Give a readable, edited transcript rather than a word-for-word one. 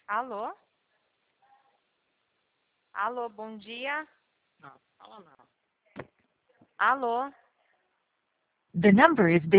Alô? Alô, bom dia. Não, fala não. Alô? The number is busy.